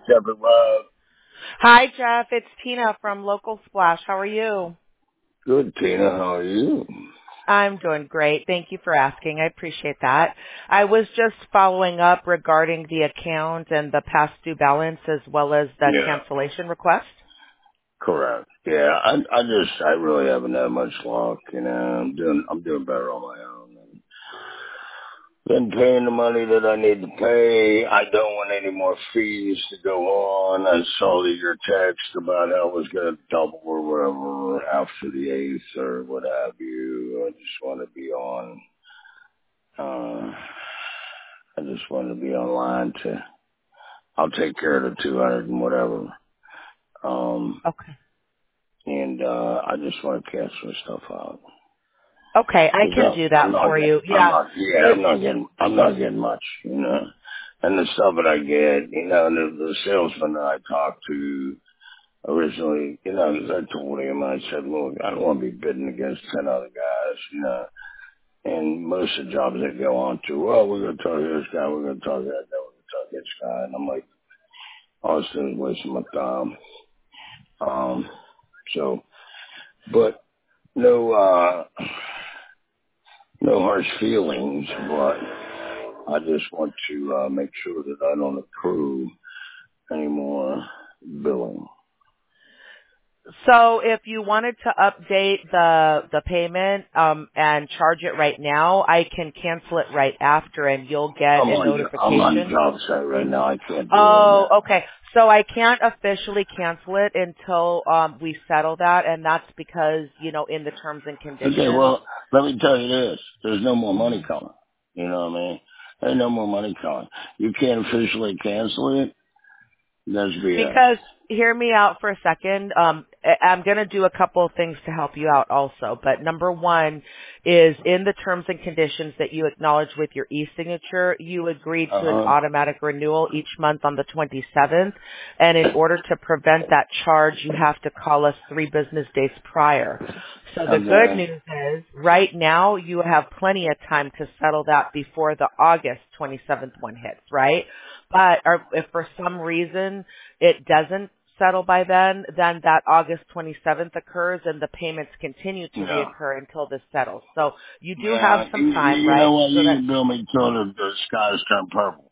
Separate love. Hi, Jeff. It's Tina from Local Splash. How are you? Good, Tina. How are you? I'm doing great. Thank you for asking. I appreciate that. I was just following up regarding the account and the past due balance as well as the Yeah, cancellation request. correct. Yeah, I really haven't had much luck. I'm doing better on my own. Been paying the money that I need to pay. I don't want any more fees to go on. I saw your text about how it was going to double or whatever after the 8th or what have you. I just want to be on. I just want to be online to. I'll take care of the 200 and whatever. Okay. I just want to cancel some stuff out. Okay, I Cause can do that for you. Yeah. I'm not getting much, And the stuff that I get, the salesman that I talked to originally, 'cause I told him, I said, look, I don't want to be bidding against 10 other guys, And most of the jobs that go on to, well, we're going to talk to this guy, we're going to talk to that guy, we're going to talk to this guy. And I'm like, honestly, it's wasting my time. So, but no, no harsh feelings, but I just want to make sure that I don't accrue any more billing. So if you wanted to update the payment and charge it right now, I can cancel it right after and you'll get a I'm on notification. job site right now. I can't do it right Oh, now. okay. So I can't officially cancel it until we settle that, and that's because, in the terms and Okay, conditions. well, let me tell you this. There's no more money coming. You know what I mean? There's no more money coming. You can't officially cancel it. That's BS. Because hear me out for a second. I'm going to do a couple of things to help you out also. But number one is in the terms and conditions that you acknowledge with your e-signature, you agreed to an Uh-huh. automatic renewal each month on the 27th. And in order to prevent that charge, you have to call us 3 business days prior. So the good Okay. news is right now you have plenty of time to settle that before the August 27th one hits, right? But if for some reason it doesn't settle by then that August 27th occurs and the payments continue to Yeah. reoccur until this settles. So you do have Yeah. some time, You know right? what? So You that, can bill me till the skies turn purple.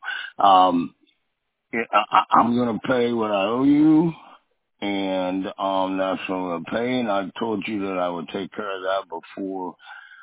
Yeah, I'm going to pay what I owe you. And that's what I'm gonna pay. And I told you that I would take care of that before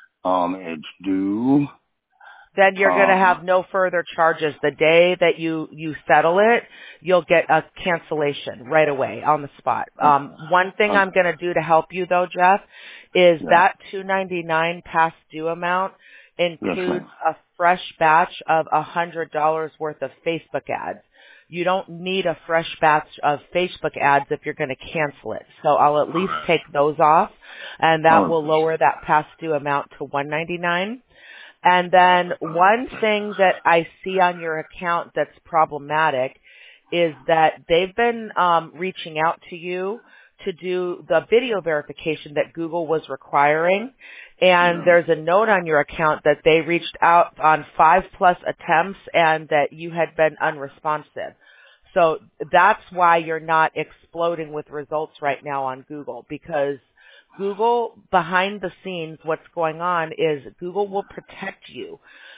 it's due. then you're going to have no further charges. The day that you settle it, you'll get a cancellation right away on the spot. One thing I'm going to do to help you though, Jeff, is Yeah. that $299 past due amount Yes, includes ma'am. a fresh batch of $100 worth of Facebook ads. You don't need a fresh batch of Facebook ads if you're going to cancel it. So I'll at least take those off, and that will 100%. lower that past due amount to $199. And then one thing that I see on your account that's problematic is that they've been reaching out to you to do the video verification that Google was requiring. And Yeah. there's a note on your account that they reached out on 5+ attempts and that you had been unresponsive. So that's why you're not exploding with results right now on Google, because Google, behind the scenes, what's going on is Google will protect you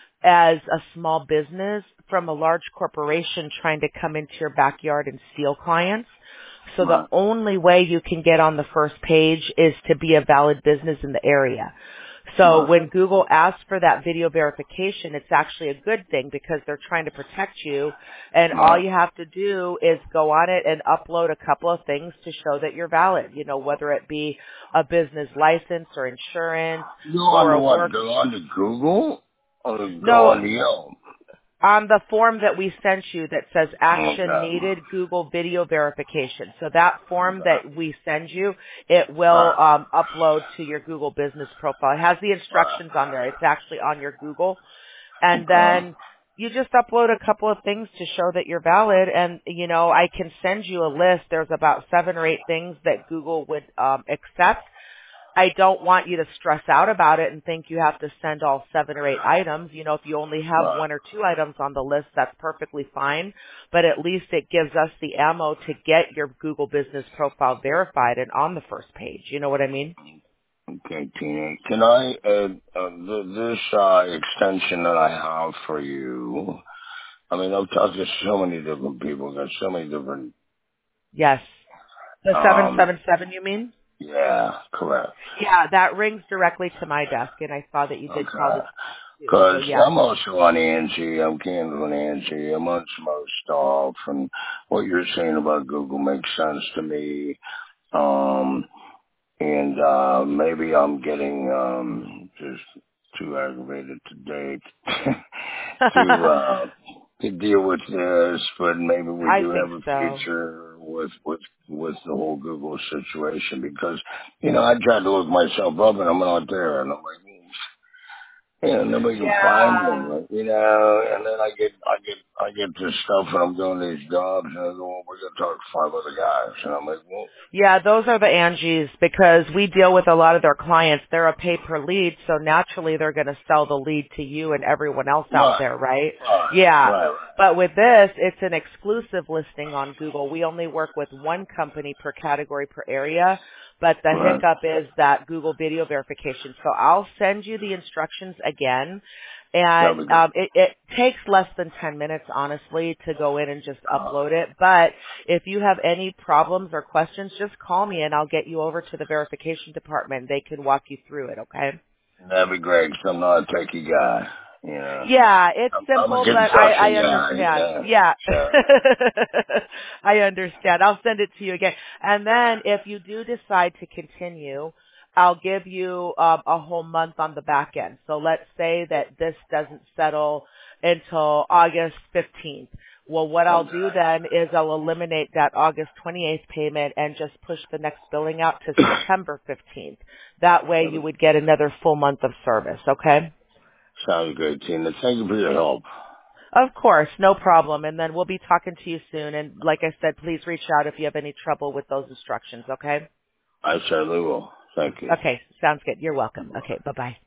as a small business from a large corporation trying to come into your backyard and steal clients. So the Right. only way you can get on the first page is to be a valid business in the area. So Right. when Google asks for that video verification, it's actually a good thing because they're trying to protect you, and all Right. you have to do is go on it and upload a couple of things to show that you're valid, whether it be a business license or insurance Go on or to a what? work. Go on to Google or go on No, to Yelp? on the form that we sent you that says action Okay. needed Google video verification. So that form Okay. that we send you, it will Right. upload to your Google business profile. It has the Right. instructions on there. It's actually on your Google. And Okay. then you just upload a couple of things to show that you're valid. And, I can send you a list. There's about 7 or 8 things that Google would accept. I don't want you to stress out about it and think you have to send all 7 or 8 items. You know, if you only have Right. 1 or 2 items on the list, that's perfectly fine. But at least it gives us the ammo to get your Google business profile verified and on the first page. You know what I mean? Okay, Tina. Can I, this extension that I have for you, I mean, I've talked to so many different people, got so many different, Yes. The um, 777, you mean? yeah, correct. Yeah, that rings directly to my desk, and I saw that you did call Okay. this too. So Because yes. I'm also on Angie, I'm Candace on Angie, I'm on some other stuff, and what you're saying about Google makes sense to me. And maybe I'm getting just too aggravated today to deal with this, but maybe we I do think have a so. future with the whole Google situation because I tried to look myself up and I'm not there, and I'm like, nobody can find me, Yeah. and then I get this stuff when I'm doing these jobs, and I go, well, we're gonna talk to 5 other guys, and I'm like, well, Yeah, those are the Angies because we deal with a lot of their clients. They're a pay per lead, so naturally they're going to sell the lead to you and everyone else out right, there, right? right, Yeah. right, But with this, it's an exclusive listing on Google. We only work with one company per category per area, but the right. hiccup is that Google video verification. So I'll send you the instructions again. That'll And be good. it takes less than 10 minutes, honestly, to go in and just Uh, upload it. But if you have any problems or questions, just call me and I'll get you over to the verification department. They can walk you through it, okay? that'd be great 'cause I'm not a techie guy. Yeah, it's I'm a simple, but I construction guy. understand. Yeah. So I understand. I'll send it to you again. And then if you do decide to continue, I'll give you a whole month on the back end. So let's say that this doesn't settle until August 15th. Well, what I'll do okay. then is I'll eliminate that August 28th payment and just push the next billing out to September 15th. That way you would get another full month of service, okay? Sounds good, Tina. Thank you for your help. Of course, no problem. And then we'll be talking to you soon. And like I said, please reach out if you have any trouble with those instructions, okay? I certainly will. Thank you. Okay, sounds good. You're welcome. Okay, bye-bye.